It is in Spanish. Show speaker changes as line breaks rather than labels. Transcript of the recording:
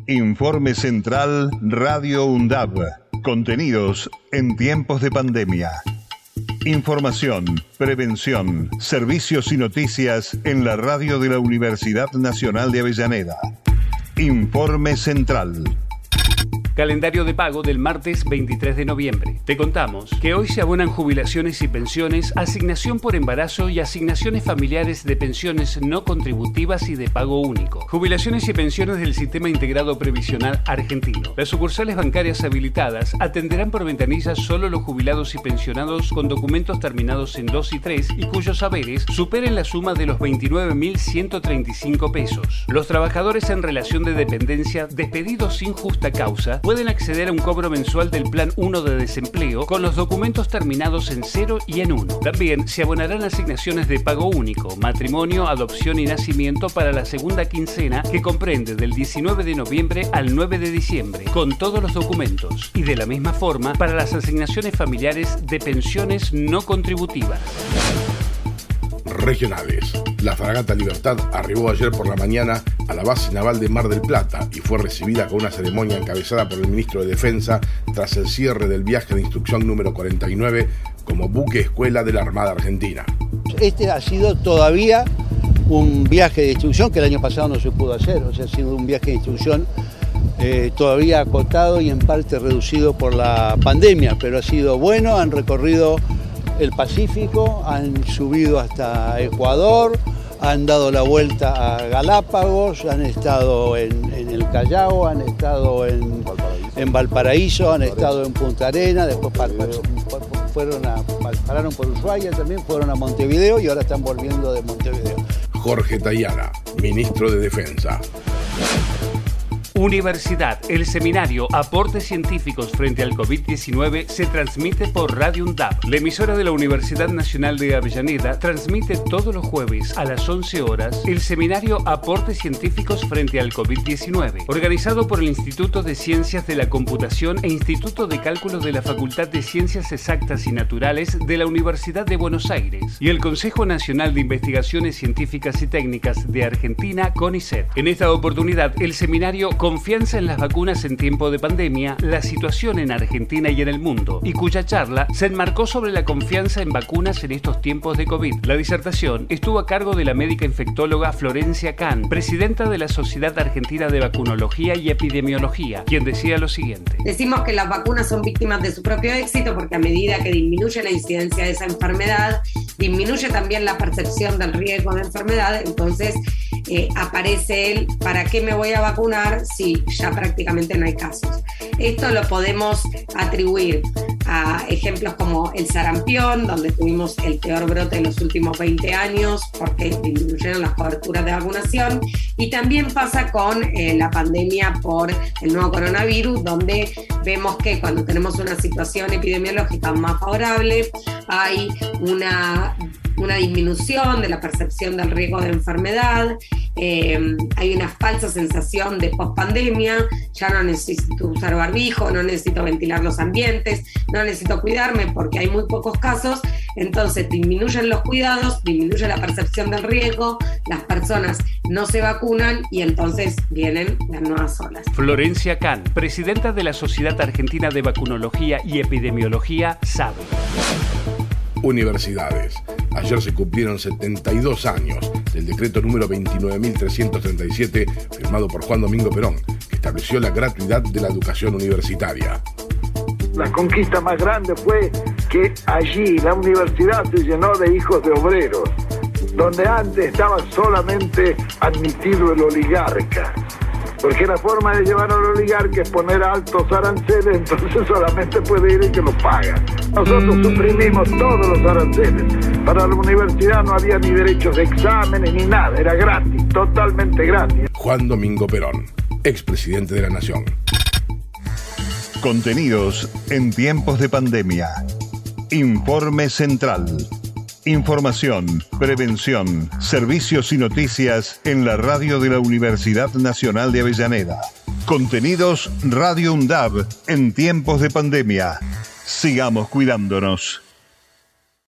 Informe Central Radio UNDAB. Contenidos en tiempos de pandemia. Información, prevención, servicios y noticias en la radio de la Universidad Nacional de Avellaneda. Informe Central.
Calendario de pago del martes 23 de noviembre. Te contamos que hoy se abonan jubilaciones y pensiones, asignación por embarazo y asignaciones familiares de pensiones no contributivas y de pago único. Jubilaciones y pensiones del Sistema Integrado Previsional Argentino. Las sucursales bancarias habilitadas atenderán por ventanillas solo los jubilados y pensionados con documentos terminados en 2 y 3 y cuyos saberes superen la suma de los 29.135 pesos. Los trabajadores en relación de dependencia despedidos sin justa causa pueden acceder a un cobro mensual del Plan 1 de desempleo con los documentos terminados en 0 y en 1. También se abonarán asignaciones de pago único, matrimonio, adopción y nacimiento para la segunda quincena que comprende del 19 de noviembre al 9 de diciembre, con todos los documentos. Y de la misma forma para las asignaciones familiares de pensiones no contributivas.
Regionales. La fragata Libertad arribó ayer por la mañana a la base naval de Mar del Plata y fue recibida con una ceremonia encabezada por el ministro de Defensa tras el cierre del viaje de instrucción número 49 como buque escuela de la Armada Argentina.
Este ha sido todavía un viaje de instrucción que el año pasado no se pudo hacer, o sea, ha sido un viaje de instrucción todavía acotado y en parte reducido por la pandemia, pero ha sido bueno, han recorrido el Pacífico, han subido hasta Ecuador, han dado la vuelta a Galápagos, han estado en el Callao, han estado en Valparaíso, han estado en Punta Arenas, después pararon por Ushuaia también, fueron a Montevideo y ahora están volviendo de Montevideo.
Jorge Tayana, ministro de Defensa.
Universidad. El seminario Aportes Científicos frente al COVID-19 se transmite por Radio UNDAB. La emisora de la Universidad Nacional de Avellaneda transmite todos los jueves a las 11 horas el seminario Aportes Científicos frente al COVID-19, organizado por el Instituto de Ciencias de la Computación e Instituto de Cálculo de la Facultad de Ciencias Exactas y Naturales de la Universidad de Buenos Aires y el Consejo Nacional de Investigaciones Científicas y Técnicas de Argentina, CONICET. En esta oportunidad, el seminario Confianza en las vacunas en tiempo de pandemia, la situación en Argentina y en el mundo, y cuya charla se enmarcó sobre la confianza en vacunas en estos tiempos de COVID. La disertación estuvo a cargo de la médica infectóloga Florencia Kahn, presidenta de la Sociedad Argentina de Vacunología y Epidemiología, quien decía lo siguiente.
Decimos que las vacunas son víctimas de su propio éxito porque a medida que disminuye la incidencia de esa enfermedad, disminuye también la percepción del riesgo de enfermedad, entonces aparece el ¿para qué me voy a vacunar si ya prácticamente no hay casos? Esto lo podemos atribuir a ejemplos como el sarampión, donde tuvimos el peor brote en los últimos 20 años porque disminuyeron las coberturas de vacunación, y también pasa con la pandemia por el nuevo coronavirus, donde vemos que cuando tenemos una situación epidemiológica más favorable hay una disminución de la percepción del riesgo de enfermedad, hay una falsa sensación de pospandemia, ya no necesito usar barbijo, no necesito ventilar los ambientes, no necesito cuidarme porque hay muy pocos casos, entonces disminuyen los cuidados, disminuye la percepción del riesgo, las personas no se vacunan y entonces vienen las nuevas olas.
Florencia Kahn, presidenta de la Sociedad Argentina de Vacunología y Epidemiología, sabe.
Universidades. Ayer se cumplieron 72 años del decreto número 29.337 firmado por Juan Domingo Perón, que estableció la gratuidad de la educación universitaria.
La conquista más grande fue que allí la universidad se llenó de hijos de obreros, donde antes estaba solamente admitido el oligarca. Porque la forma de llevar al oligarca es poner altos aranceles, entonces solamente puede ir el que los paga. Nosotros suprimimos todos los aranceles. Para la universidad no había ni derechos de exámenes ni nada, era gratis, totalmente gratis.
Juan Domingo Perón, expresidente de la Nación.
Contenidos en tiempos de pandemia. Informe Central. Información, prevención, servicios y noticias en la radio de la Universidad Nacional de Avellaneda. Contenidos Radio UNDAB en tiempos de pandemia. Sigamos cuidándonos.